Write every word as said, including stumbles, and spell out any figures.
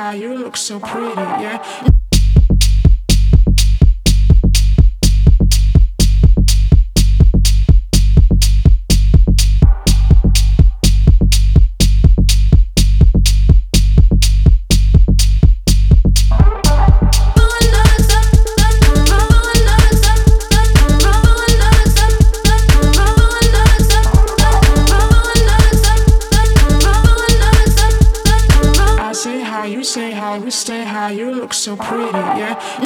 how you look so pretty, yeah. You say how we stay, how you look so pretty, yeah.